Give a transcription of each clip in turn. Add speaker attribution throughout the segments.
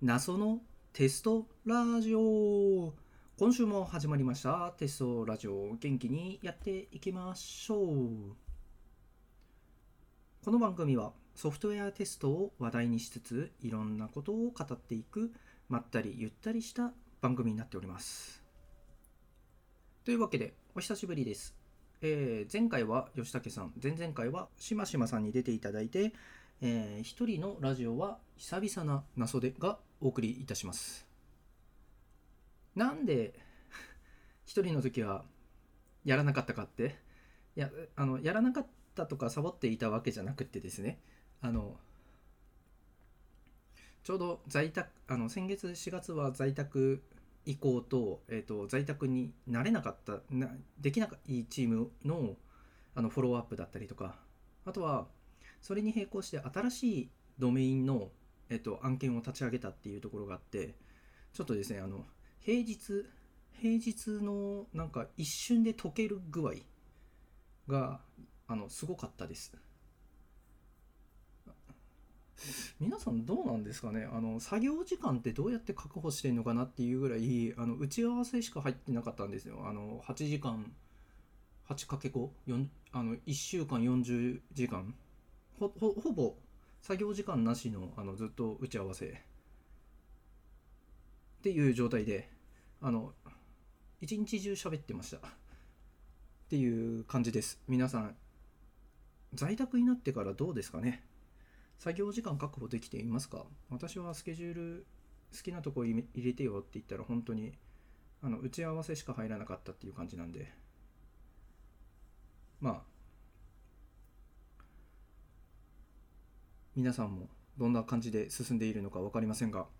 Speaker 1: 謎のテストラジオ。今週も始まりましたテストラジオ。元気にやっていきましょう。この番組はソフトウェアテストを話題にしつつ、いろんなことを語っていくまったりゆったりした番組になっております。というわけでお久しぶりです。前回は吉武さん、前々回はしましまさんに出ていただいて、一人のラジオは久々な謎でがお送りいたします。なんで一人の時はやらなかったかって、やらなかったとかサボっていたわけじゃなくてですね、ちょうど先月4月は在宅移行と、在宅になれなかったできないチームのフォローアップだったりとか、あとはそれに並行して新しいドメインの、案件を立ち上げたっていうところがあって、ちょっとですね、平日のなんか一瞬で溶ける具合がすごかったです。皆さんどうなんですかね。作業時間ってどうやって確保してるのかなっていうぐらい打ち合わせしか入ってなかったんですよ。8時間 8×5 1週間40時間ほぼ作業時間なしのずっと打ち合わせっていう状態で一日中喋ってましたっていう感じです。皆さん在宅になってからどうですかね。作業時間確保できていますか？私はスケジュール好きなとこ入れてよって言ったら本当に打ち合わせしか入らなかったっていう感じなんで、まあ皆さんもどんな感じで進んでいるのか分かりませんが、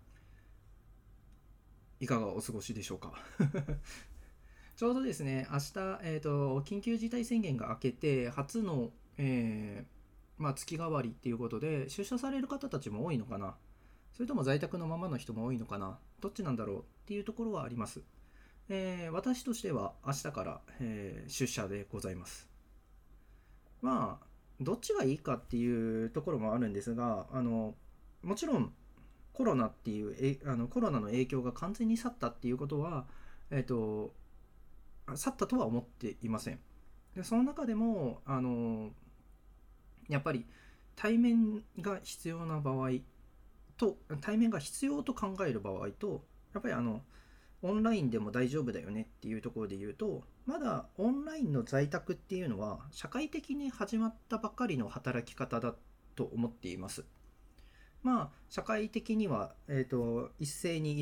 Speaker 1: いかがお過ごしでしょうか。ちょうどですね、明日、緊急事態宣言が明けて初の、月替わりっていうことで出社される方たちも多いのかな、それとも在宅のままの人も多いのかな、どっちなんだろうっていうところはあります。私としては明日から、出社でございます。まあどっちがいいかっていうところもあるんですが、もちろんコロナっていうコロナの影響が完全に去ったっていうことは、去ったとは思っていません。でその中でもやっぱり対面が必要な場合対面が必要と考える場合と、やっぱりオンラインでも大丈夫だよねっていうところで言うと、まだオンラインの在宅っていうのは社会的に始まったばかりの働き方だと思っています。まあ社会的には、一斉に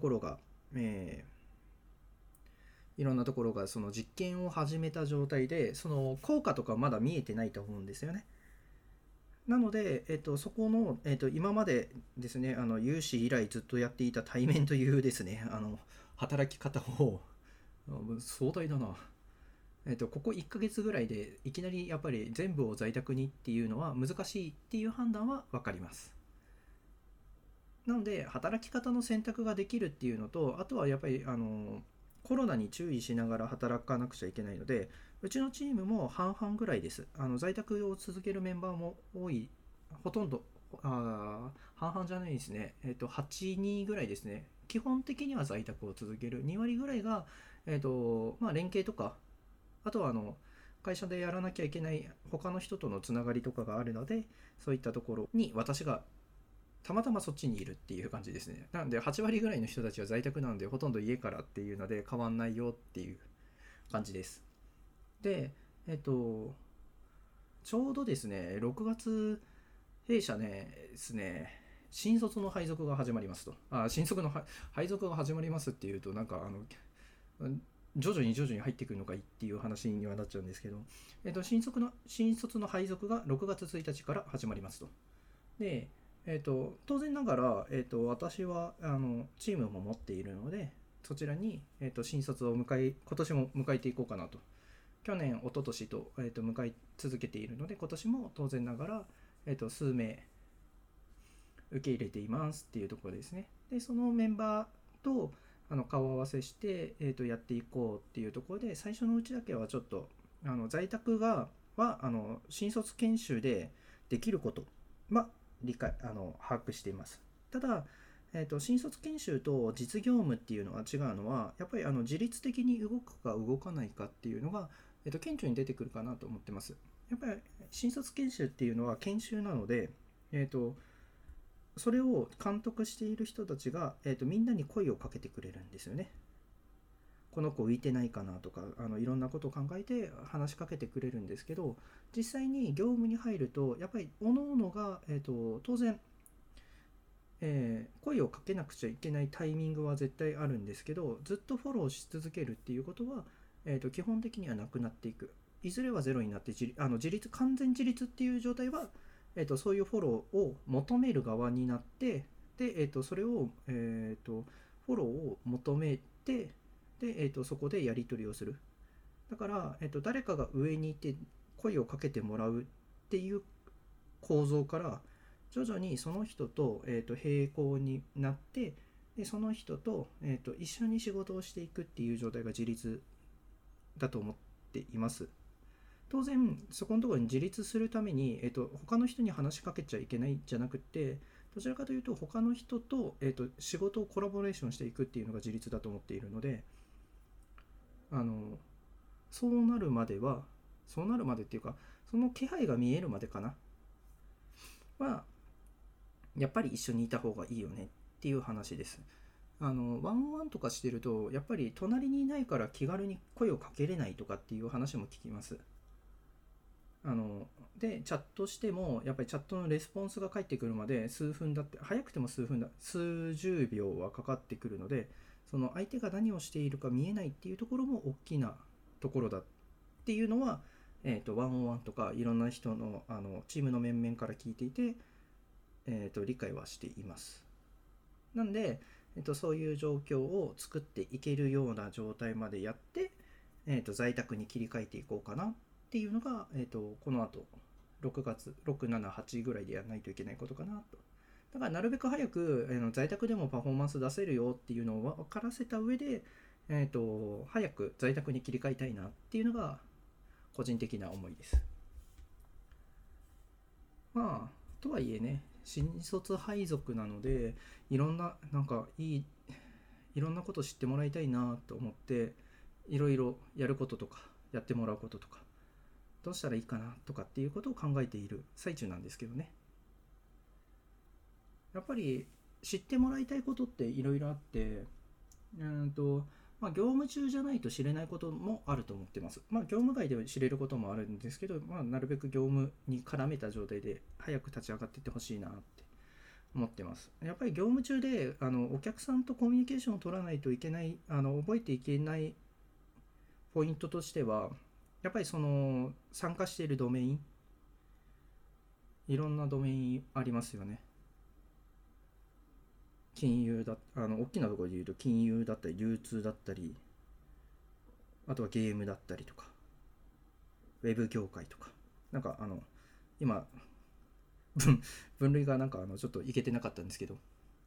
Speaker 1: いろんなところがその実験を始めた状態で、その効果とかまだ見えてないと思うんですよね。なので、そこの、今までですね、有志以来ずっとやっていた対面というですね、働き方を、壮大だな。ここ1ヶ月ぐらいでいきなりやっぱり全部を在宅にっていうのは難しいっていう判断は分かります。なので、働き方の選択ができるっていうのと、あとはやっぱり、コロナに注意しながら働かなくちゃいけないので、うちのチームも半々ぐらいです。在宅を続けるメンバーも多い、ほとんど、半々じゃないですね。8、2ぐらいですね。基本的には在宅を続ける。2割ぐらいが、連携とか、あとは会社でやらなきゃいけない他の人とのつながりとかがあるので、そういったところに私がたまたまそっちにいるっていう感じですね。なので8割ぐらいの人たちは在宅なので、ほとんど家からっていうので変わんないよっていう感じです。で、ちょうどですね、6月、弊社ね、ですね、新卒の配属が始まりますと。新卒の配属が始まりますっていうと、なんか徐々に入ってくるのかいっていう話にはなっちゃうんですけど、新卒の配属が6月1日から始まりますと。で、当然ながら、私はチームも持っているので、そちらに、新卒を今年も迎えていこうかなと。去年、一昨年と、迎え続けているので、今年も当然ながら、数名受け入れていますっていうところですね。で、そのメンバーと顔合わせして、やっていこうっていうところで、最初のうちだけはちょっと在宅は新卒研修でできることは把握しています。ただ、 新卒研修と実業務っていうのは違うのは、やっぱり自律的に動くか動かないかっていうのが、顕著に出てくるかなと思ってます。やっぱり新卒研修っていうのは研修なので、それを監督している人たちが、みんなに声をかけてくれるんですよね。この子浮いてないかなとか、いろんなことを考えて話しかけてくれるんですけど、実際に業務に入るとやっぱり各々が、当然、声をかけなくちゃいけないタイミングは絶対あるんですけど、ずっとフォローし続けるっていうことは、基本的にはなくなっていく。いずれはゼロになって完全自立っていう状態は、そういうフォローを求める側になって、で、それを、フォローを求めて、で、そこでやり取りをする。だから、誰かが上にいて声をかけてもらうっていう構造から、徐々にその人と、並行になって、でその人と、一緒に仕事をしていくっていう状態が自立だと思っています。当然そこのところに自立するために、他の人に話しかけちゃいけないじゃなくて、どちらかというと他の人と、仕事をコラボレーションしていくっていうのが自立だと思っているので、そうなるまでっていうか、その気配が見えるまでかなはやっぱり一緒にいた方がいいよねっていう話です。ワンワンとかしてるとやっぱり隣にいないから気軽に声をかけれないとかっていう話も聞きます。でチャットしてもやっぱりチャットのレスポンスが返ってくるまで数分だって、早くても数十秒はかかってくるので、その相手が何をしているか見えないっていうところも大きなところだっていうのは、ワンオンワンとかいろんな人の、チームの面々から聞いていて、理解はしています。なんで、そういう状況を作っていけるような状態までやって、在宅に切り替えていこうかなっていうのが、この後6月6、7、8ぐらいでやらないといけないことかなと。だからなるべく早く、在宅でもパフォーマンス出せるよっていうのを分からせた上で、早く在宅に切り替えたいなっていうのが個人的な思いです。まあとはいえね、新卒配属なのでいろんななんかいろんなこと知ってもらいたいなと思って、いろいろやることとかやってもらうこととかどうしたらいいかなとかっていうことを考えている最中なんですけどね。やっぱり知ってもらいたいことっていろいろあって、業務中じゃないと知れないこともあると思ってます。業務外では知れることもあるんですけど、なるべく業務に絡めた状態で早く立ち上がっていってほしいなって思ってます。やっぱり業務中でお客さんとコミュニケーションを取らないといけない、覚えていけないポイントとしては、やっぱりその参加しているドメイン、いろんなドメインありますよね。金融だ、大きなところで言うと金融だったり流通だったり、あとはゲームだったりとか、ウェブ業界とか、なんか今分類がなんかちょっといけてなかったんですけど、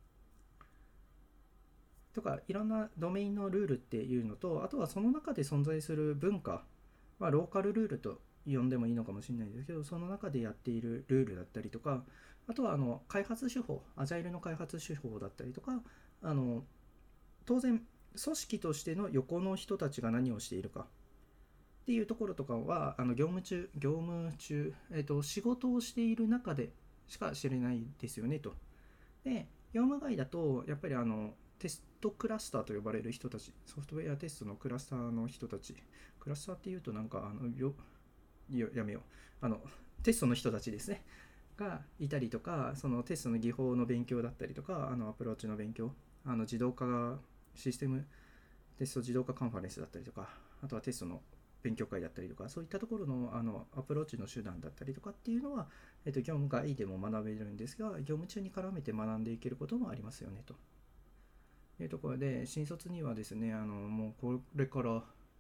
Speaker 1: とかいろんなドメインのルールっていうのと、あとはその中で存在する文化、ローカルルールと呼んでもいいのかもしれないですけど、その中でやっているルールだったりとか、あとは開発手法、アジャイルの開発手法だったりとか、当然組織としての横の人たちが何をしているかっていうところとかは業務中、仕事をしている中でしか知れないですよねと。で業務外だとやっぱりテストクラスターと呼ばれる人たち、ソフトウェアテストのクラスターの人たち、クラスターっていうとなんかやめよう、テストの人たちですねがいたりとか、そのテストの技法の勉強だったりとか、アプローチの勉強、自動化システムテスト自動化カンファレンスだったりとか、あとはテストの勉強会だったりとか、そういったところのアプローチの手段だったりとかっていうのは、業務外でも学べるんですが、業務中に絡めて学んでいけることもありますよねというところで、新卒にはですね、もうこれから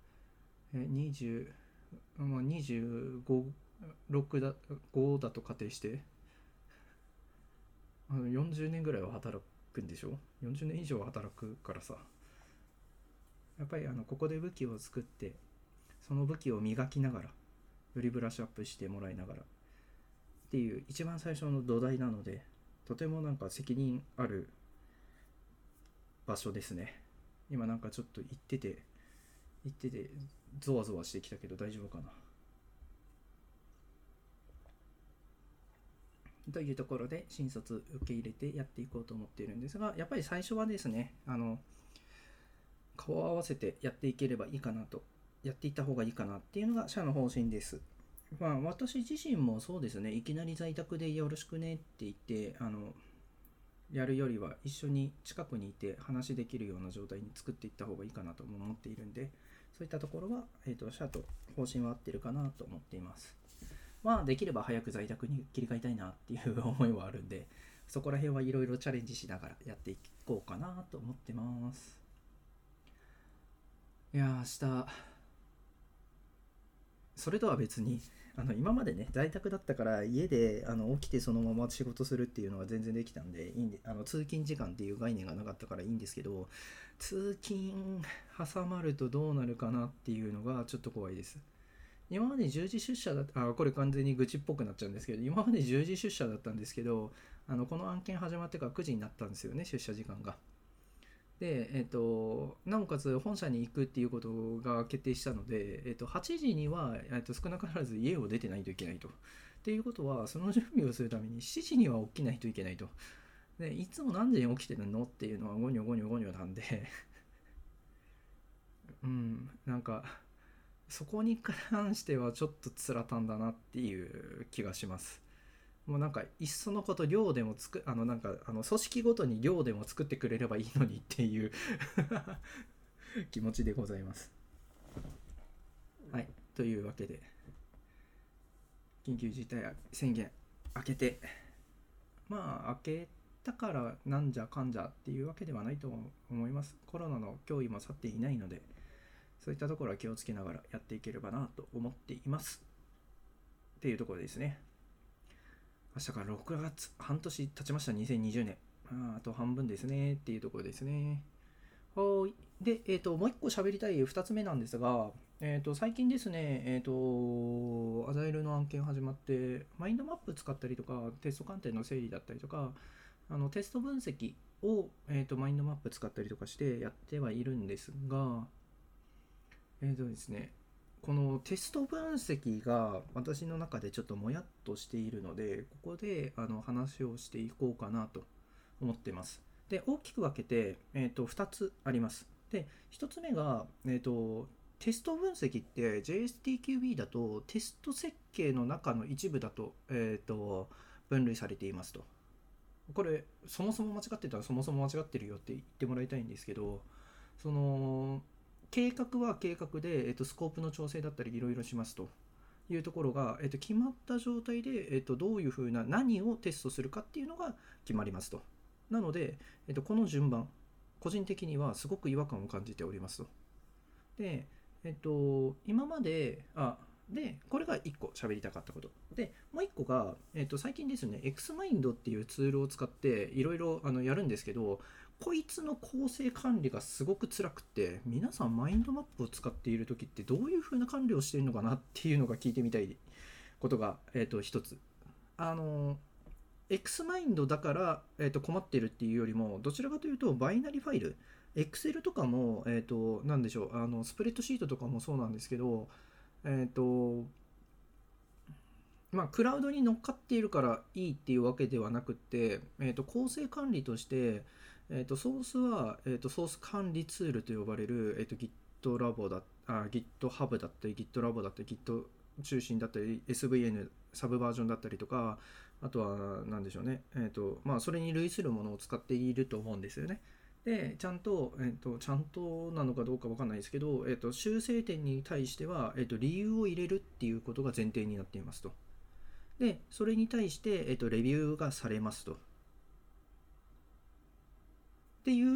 Speaker 1: 25、6だ5だと仮定して40年ぐらいは働くんでしょ。40年以上は働くからさ、やっぱりここで武器を作って、その武器を磨きながら、よりブラッシュアップしてもらいながらっていう一番最初の土台なので、とてもなんか責任ある場所ですね。今なんかちょっと行っててゾワゾワしてきたけど大丈夫かな。というところで新卒受け入れてやっていこうと思っているんですが、やっぱり最初はですね、顔を合わせてやっていければいいかなと、やっていった方がいいかなっていうのが社の方針です。私自身もそうですね、いきなり在宅でよろしくねって言ってやるよりは一緒に近くにいて話できるような状態に作っていった方がいいかなとも思っているんで、そういったところは、社と方針は合ってるかなと思っています。できれば早く在宅に切り替えたいなっていう思いはあるんで、そこら辺はいろいろチャレンジしながらやっていこうかなと思ってます。いや明日それとは別に今までね在宅だったから家で起きてそのまま仕事するっていうのが全然できたんでいいんで、通勤時間っていう概念がなかったからいいんですけど、通勤挟まるとどうなるかなっていうのがちょっと怖いです。今まで10時出社だったこれ完全に愚痴っぽくなっちゃうんですけど、今まで10時出社だったんですけど、この案件始まってから9時になったんですよね、出社時間が。で、なおかつ本社に行くっていうことが決定したので、8時には、少なからず家を出てないといけないと。っていうことは、その準備をするために7時には起きないといけないと。で、いつも何時に起きてるのっていうのはゴニョゴニョゴニョなんでなんか、そこに関してはちょっとつらたんだなっていう気がします。もうなんかいっそのこと量でもなんか組織ごとに量でも作ってくれればいいのにっていう気持ちでございます。はい、というわけで緊急事態宣言明けて、明けたからなんじゃかんじゃっていうわけではないと思います。コロナの脅威も去っていないので、そういったところは気をつけながらやっていければなと思っていますっていうところですね。明日から6月、半年経ちました。2020年、あと半分ですねっていうところですね。はい。で、もう一個喋りたい2つ目なんですが、最近ですね、アジャイルの案件始まって、マインドマップ使ったりとか、テスト観点の整理だったりとか、テスト分析を、マインドマップ使ったりとかしてやってはいるんですが、ですね、このテスト分析が私の中でちょっともやっとしているので、ここで話をしていこうかなと思っています。で、大きく分けて、2つあります。で、1つ目が、テスト分析って JSTQB だとテスト設計の中の一部だと、分類されていますと。これ、そもそも間違ってたらそもそも間違ってるよって言ってもらいたいんですけど、その、計画は計画で、スコープの調整だったりいろいろしますというところが、決まった状態で、どういうふうな何をテストするかっていうのが決まりますと。なので、この順番、個人的にはすごく違和感を感じておりますと。で、今まで、これが1個喋りたかったこと。で、もう1個が、最近ですね、XMind っていうツールを使っていろいろやるんですけど、こいつの構成管理がすごく辛くて、皆さんマインドマップを使っている時ってどういう風な管理をしているのかなっていうのが聞いてみたいことが、一つ。XMind だから、困ってるっていうよりも、どちらかというとバイナリファイル、Excel とかも、なんでしょう、スプレッドシートとかもそうなんですけど、クラウドに乗っかっているからいいっていうわけではなくって、構成管理として、ソースは、ソース管理ツールと呼ばれる、GitLab だGitHub だったり GitLab だったり Git 中心だったり SVN サブバージョンだったりとか、あとは何でしょうね、それに類するものを使っていると思うんですよね。で、ちゃんとなのかどうかわかんないですけど、修正点に対しては、理由を入れるっていうことが前提になっていますと。で、それに対して、レビューがされますと。っていう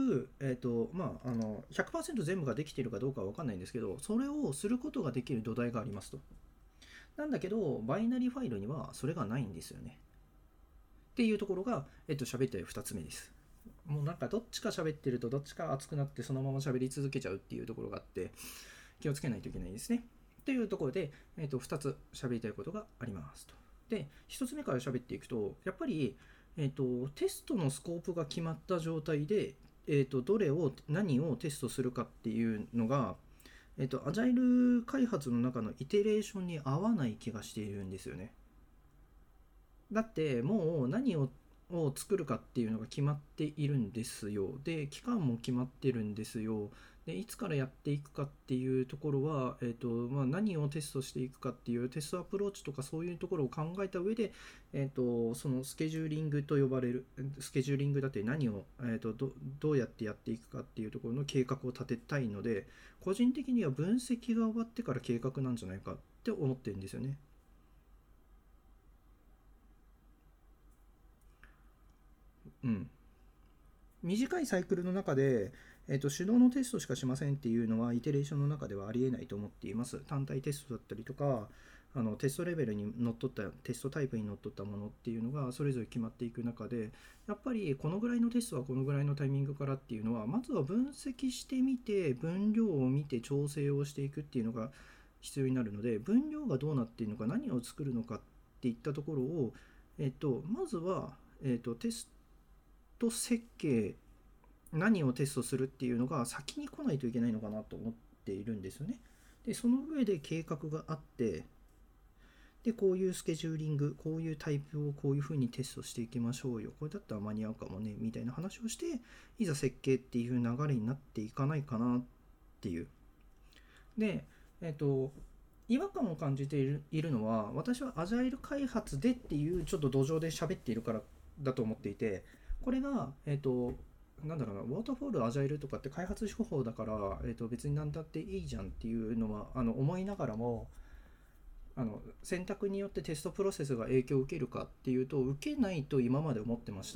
Speaker 1: 、100% 全部ができているかどうかは分かんないんですけど、それをすることができる土台がありますと。なんだけど、バイナリファイルにはそれがないんですよね。っていうところが、喋った2つ目です。もうなんかどっちか喋ってるとどっちか熱くなってそのまま喋り続けちゃうっていうところがあって、気をつけないといけないですね。というところで、2つ喋りたいことがありますと。で、1つ目から喋っていくと、やっぱり、テストのスコープが決まった状態で、 どれを何をテストするかっていうのが、アジャイル開発の中のイテレーションに合わない気がしているんですよね。だってもう何を作るかっていうのが決まっているんですよ。で、期間も決まってるんですよ。で、いつからやっていくかっていうところは、何をテストしていくかっていうテストアプローチとかそういうところを考えた上で、そのスケジューリングと呼ばれる、スケジューリングだって何を、どうやってやっていくかっていうところの計画を立てたいので、個人的には分析が終わってから計画なんじゃないかって思ってるんですよね。うん。短いサイクルの中で、手動のテストしかしませんっていうのは、イテレーションの中ではありえないと思っています。単体テストだったりとか、テストレベルにのっとった、テストタイプにのっとったものっていうのが、それぞれ決まっていく中で、やっぱりこのぐらいのテストはこのぐらいのタイミングからっていうのは、まずは分析してみて、分量を見て調整をしていくっていうのが必要になるので、分量がどうなっているのか、何を作るのかっていったところを、まずは、テスト設計、何をテストするっていうのが先に来ないといけないのかなと思っているんですよね。で、その上で計画があって、で、こういうスケジューリング、こういうタイプをこういう風にテストしていきましょうよ。これだったら間に合うかもね、みたいな話をして、いざ設計っていう流れになっていかないかなっていう。で、違和感を感じているのは、私はアジャイル開発でっていうちょっと土壌で喋っているからだと思っていて、これが、なんだろうな、ウォーターフォール、アジャイルとかって開発手法だから、別に何だっていいじゃんっていうのは思いながらも、選択によってテストプロセスが影響を受けるかっていうと、受けないと今まで思ってました。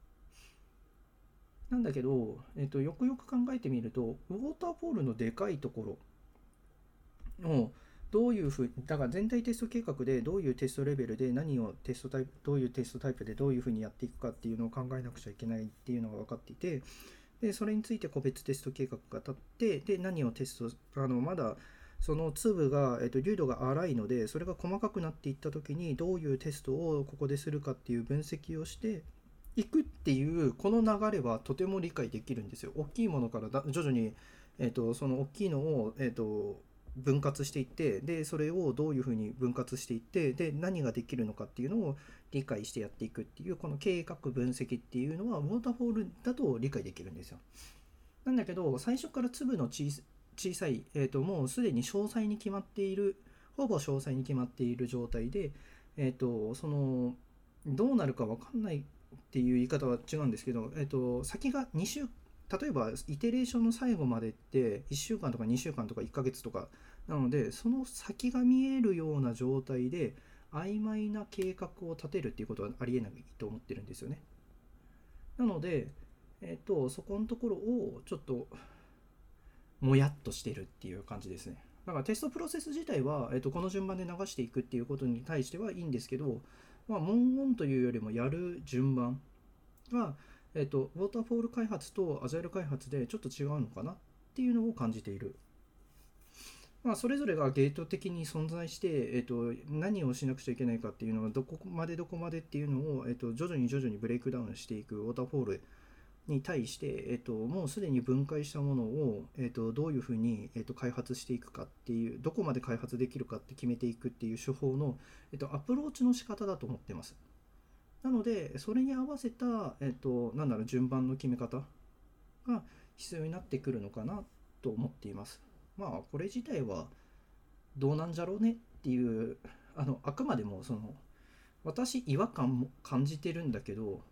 Speaker 1: なんだけど、よくよく考えてみると、ウォーターフォールのでかいところをどういうふうだから全体テスト計画でどういうテストレベルで何をテストタイプどういうテストタイプでどういうふうにやっていくかっていうのを考えなくちゃいけないっていうのが分かっていて、でそれについて個別テスト計画が立って、で何をテストまだその粒が、粒度が粗いので、それが細かくなっていった時にどういうテストをここでするかっていう分析をしていくっていうこの流れはとても理解できるんですよ。大きいものから徐々に、その大きいのを、分割していって、でそれをどういうふうに分割していって、で何ができるのかっていうのを理解してやっていくっていうこの計画分析っていうのはウォーターフォールだと理解できるんですよ。なんだけど最初から粒の小さい、もうすでに詳細に決まっている、ほぼ詳細に決まっている状態で、そのどうなるか分かんないっていう言い方は違うんですけど、先が2週例えばイテレーションの最後までって1週間とか2週間とか1ヶ月とかなので、その先が見えるような状態で曖昧な計画を立てるっていうことはありえないと思ってるんですよね。なので、そこのところをちょっともやっとしてるっていう感じですね。だからテストプロセス自体は、この順番で流していくっていうことに対してはいいんですけど、文言というよりもやる順番が、ウォーターフォール開発とアジャイル開発でちょっと違うのかなっていうのを感じている。それぞれがゲート的に存在して、何をしなくちゃいけないかっていうのはどこまでっていうのを、徐々にブレイクダウンしていくウォーターフォールに対して、もうすでに分解したものを、どういうふうに、開発していくかっていう、どこまで開発できるかって決めていくっていう手法の、アプローチの仕方だと思ってます。なので、それに合わせた、順番の決め方が必要になってくるのかなと思っています。これ自体はどうなんじゃろうねっていう、あくまでも私違和感も感じてるんだけど、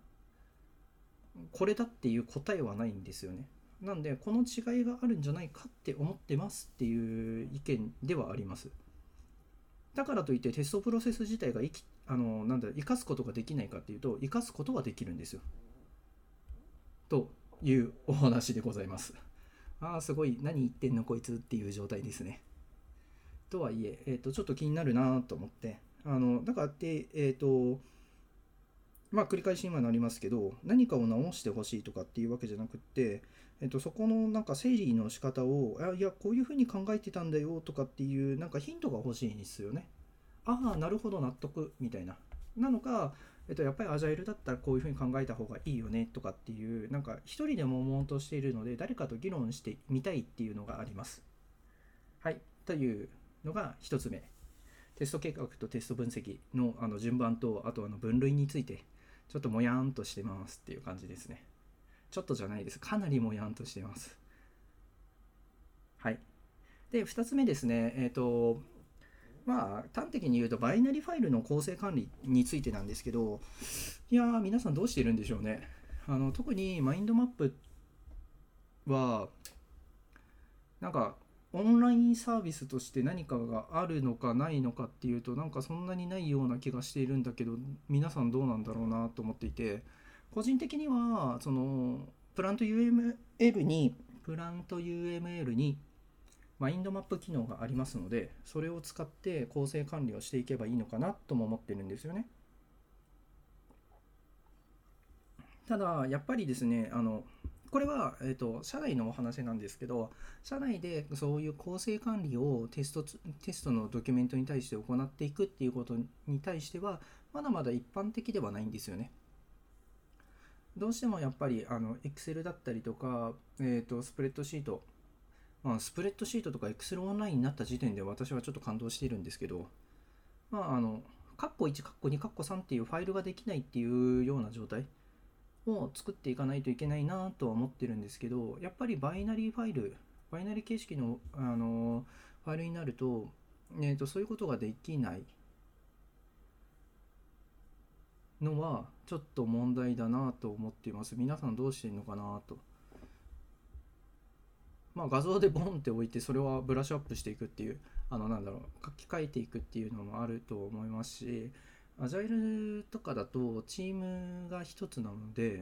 Speaker 1: これだっていう答えはないんですよね。なんでこの違いがあるんじゃないかって思ってますっていう意見ではあります。だからといってテストプロセス自体が生かすことができないかっていうと、生かすことはできるんですよというお話でございます。すごい何言ってんのこいつっていう状態ですね。とはいえ、ちょっと気になるなと思って、だからって繰り返しにはなりますけど、何かを直してほしいとかっていうわけじゃなくって、そこの整理の仕方を、いや、こういうふうに考えてたんだよとかっていうヒントが欲しいんですよね。なるほど、納得みたいな。なのか、 やっぱりアジャイルだったらこういうふうに考えた方がいいよねとかっていう、なんか一人で悶々としているので誰かと議論してみたいっていうのがあります。はい、というのが1つ目。テスト計画とテスト分析の順番と、あと分類についてちょっともやんとしてますっていう感じですね。ちょっとじゃないです。かなりもやんとしてます。はい。で、2つ目ですね。まあ、端的に言うと、バイナリファイルの構成管理についてなんですけど、いやー、皆さんどうしてるんでしょうね。特にマインドマップは、なんか、オンラインサービスとして何かがあるのかないのかっていうと、なんかそんなにないような気がしているんだけど、皆さんどうなんだろうなと思っていて、個人的には、プラント UML に、プラント UML にマインドマップ機能がありますので、それを使って構成管理をしていけばいいのかなとも思ってるんですよね。ただやっぱりですね、これは、社内のお話なんですけど、社内でそういう構成管理をテストのドキュメントに対して行っていくっていうことに対してはまだまだ一般的ではないんですよね。どうしてもやっぱりExcel だったりとか、スプレッドシート、スプレッドシートとか Excel オンラインになった時点で私はちょっと感動しているんですけど、カッコ1、カッコ2、カッコ3っていうファイルができないっていうような状態を作っていかないといけないなとは思ってるんですけど、やっぱりバイナリーファイル、バイナリー形式の、ファイルになると、そういうことができないのはちょっと問題だなと思っています。皆さんどうしてるのかなと。画像でボンって置いてそれはブラッシュアップしていくっていう、書き換えていくっていうのもあると思いますし、アジャイルとかだとチームが一つなので、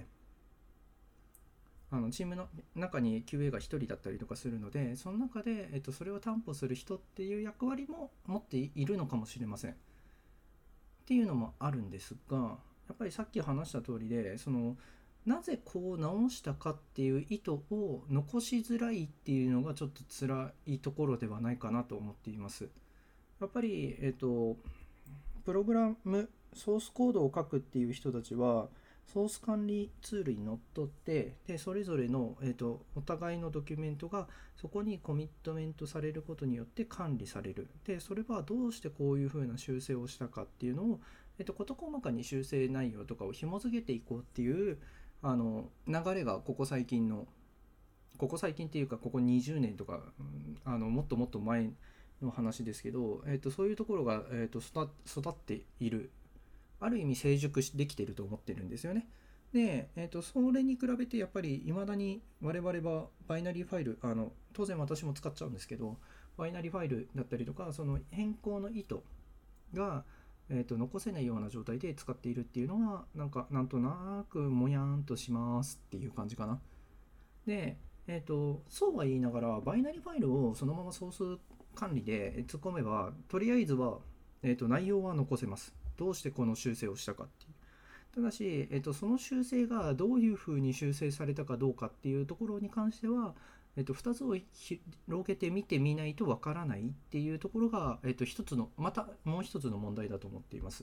Speaker 1: チームの中に QA が1人だったりとかするので、その中で、それを担保する人っていう役割も持っているのかもしれませんっていうのもあるんですが、やっぱりさっき話した通りで、なぜこう直したかっていう意図を残しづらいっていうのがちょっと辛いところではないかなと思っています。やっぱり、プログラムソースコードを書くっていう人たちはソース管理ツールにのっとって、でそれぞれの、お互いのドキュメントがそこにコミットメントされることによって管理される。でそれはどうしてこういうふうな修正をしたかっていうのを、事細かに修正内容とかを紐付けていこうっていう流れがここ最近っていうかここ20年とか、もっともっと前の話ですけど、そういうところが、育っている、ある意味成熟できていると思ってるんですよね。で、それに比べてやっぱり未だに我々はバイナリーファイル、当然私も使っちゃうんですけど、バイナリーファイルだったりとかその変更の意図が、残せないような状態で使っているっていうのがなんとなくもやんとしますっていう感じかな。で、そうは言いながらバイナリーファイルをそのままソース管理で突っ込めばとりあえずは、内容は残せます。どうしてこの修正をしたかっていう。ただし、その修正がどういうふうに修正されたかどうかっていうところに関しては、2つを広げて見てみないとわからないっていうところが、一つのまたもう一つの問題だと思っています。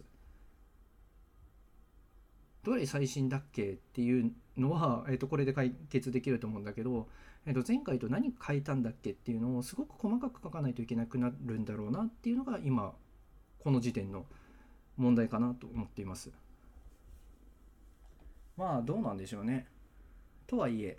Speaker 1: どれ最新だっけっていうのは、これで解決できると思うんだけど、前回と何変えたんだっけっていうのをすごく細かく書かないといけなくなるんだろうなっていうのが今この時点の問題かなと思っています。まあどうなんでしょうね。とはいえ、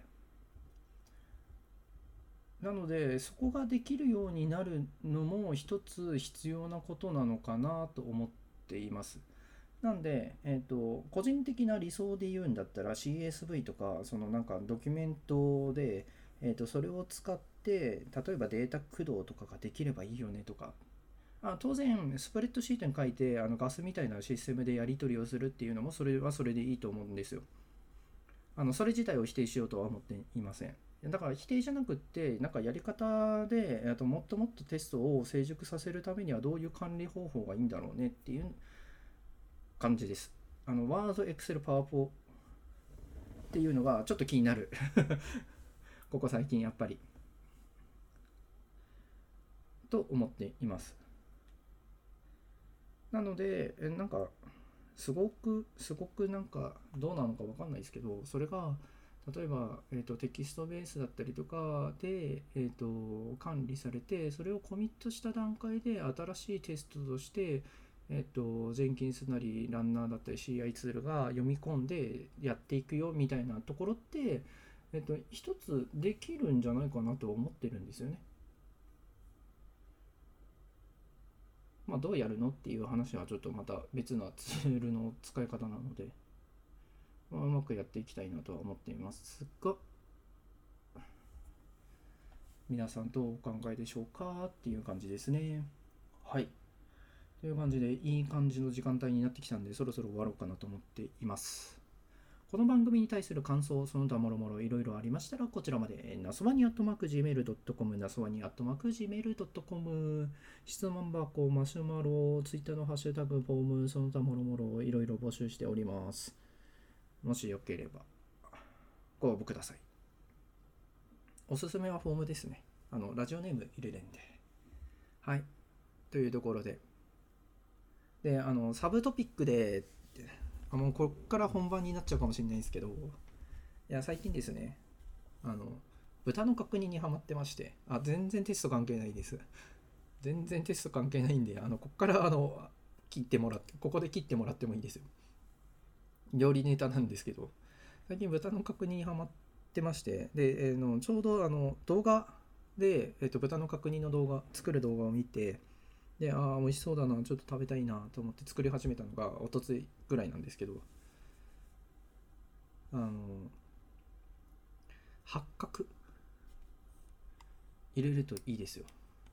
Speaker 1: なのでそこができるようになるのも一つ必要なことなのかなと思っています。なんで、個人的な理想で言うんだったら CSV とかそのドキュメントで、それを使って例えばデータ駆動とかができればいいよねとか、当然スプレッドシートに書いてガスみたいなシステムでやり取りをするっていうのもそれはそれでいいと思うんですよ。それ自体を否定しようとは思っていません。だから否定じゃなくって、やり方でもっともっとテストを成熟させるためにはどういう管理方法がいいんだろうねっていう感じです。ワード、エクセル、パワポっていうのがちょっと気になるここ最近やっぱりと思っています。なのですごくなんかどうなのかわかんないですけど、それが例えば、テキストベースだったりとかで、管理されて、それをコミットした段階で新しいテストとして、ジェンキンスなりランナーだったり CI ツールが読み込んでやっていくよみたいなところって、一つできるんじゃないかなと思ってるんですよね。まあ、どうやるのっていう話はちょっとまた別なツールの使い方なので、まあ、うまくやっていきたいなとは思っていますが、皆さんどうお考えでしょうかっていう感じですね。はい。という感じで、いい感じの時間帯になってきたんで、そろそろ終わろうかなと思っています。この番組に対する感想、その他もろもろいろいろありましたら、こちらまで、なそばに@gmail.com、なそばに@gmail.com、質問箱、マシュマロ、ツイッターのハッシュタグ、フォーム、その他もろもろいろいろ募集しております。もしよければ、ご応募ください。おすすめはフォームですね。ラジオネーム入れれんで。はい。というところで。で、サブトピックで、こっから本番になっちゃうかもしれないんですけど、いや、最近ですね、豚の確認にハマってまして、全然テスト関係ないです。全然テスト関係ないんで、こっから切ってもらって、ここで切ってもらってもいいですよ。料理ネタなんですけど、最近豚の角煮にハマってまして、で、ちょうど動画で、豚の角煮の動画、作る動画を見て、で、美味しそうだな、ちょっと食べたいなと思って作り始めたのが一昨日ぐらいなんですけど、八角入れるといいですよ。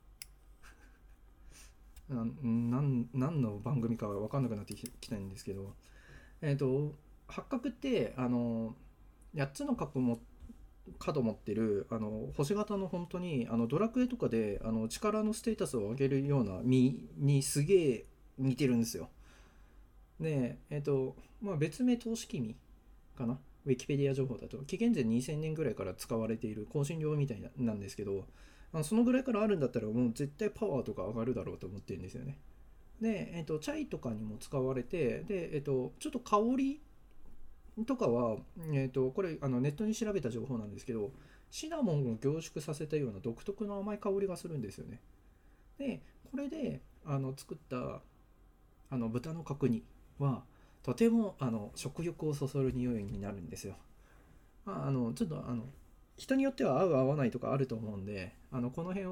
Speaker 1: 何の番組か分かんなくなってきたんですけど、八角って8つの角持ってる星型の本当にドラクエとかで力のステータスを上げるような実にすげえ似てるんですよ。でまあ、別名投資機実かな、ウィキペディア情報だと紀元前2000年ぐらいから使われている香辛料みたいなんですけど、そのぐらいからあるんだったらもう絶対パワーとか上がるだろうと思ってるんですよね。で、チャイとかにも使われて、で、ちょっと香りとかは、これネットに調べた情報なんですけど、シナモンを凝縮させたような独特の甘い香りがするんですよね。で、これで作った豚の角煮はとても食欲をそそる匂いになるんですよ。ちょっと人によっては合う合わないとかあると思うんで、この辺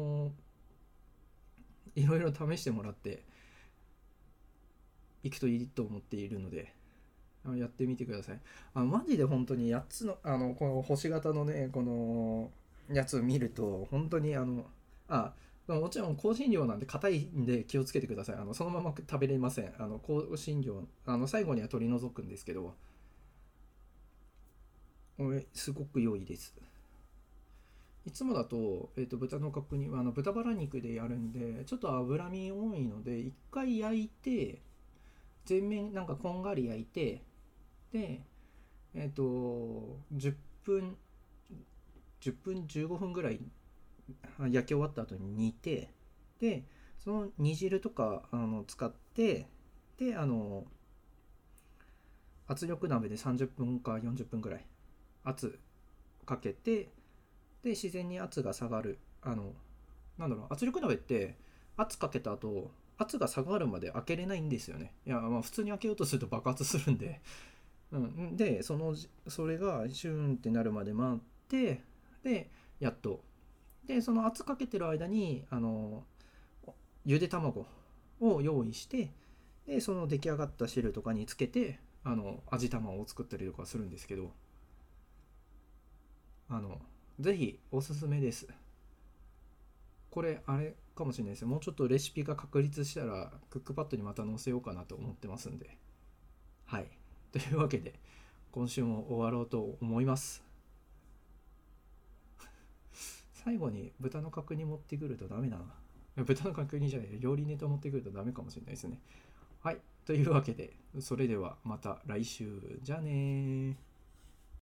Speaker 1: はいろいろ試してもらっていくといいと思っているので、やってみてください。マジで本当に8つのこの星型のねこのやつを見ると本当にもちろん香辛料なんで硬いんで気をつけてください。そのまま食べれません。香辛料最後には取り除くんですけど、これすごく良いです。いつもだと、豚の角煮は豚バラ肉でやるんでちょっと脂身多いので一回焼いて全面なんかこんがり焼いて、で10分15分ぐらい焼き終わった後に煮て、でその煮汁とか使って、で圧力鍋で30分か40分ぐらい圧かけて、で自然に圧が下がるなんだろう、圧力鍋って圧かけた後圧が下がるまで開けれないんですよね。いや、まあ普通に開けようとすると爆発するんで、でそれがシューンってなるまで待って、でやっと、でその圧かけてる間にゆで卵を用意して、でその出来上がった汁とかにつけて味玉を作ったりとかするんですけど、ぜひおすすめです。これあれかもしれないです。もうちょっとレシピが確立したらクックパッドにまた載せようかなと思ってますんで、はい。というわけで今週も終わろうと思います。最後に豚の角煮持ってくるとダメだな。豚の角煮じゃない、料理ネタ持ってくるとダメかもしれないですね。はい。というわけで、それではまた来週。じゃあねー。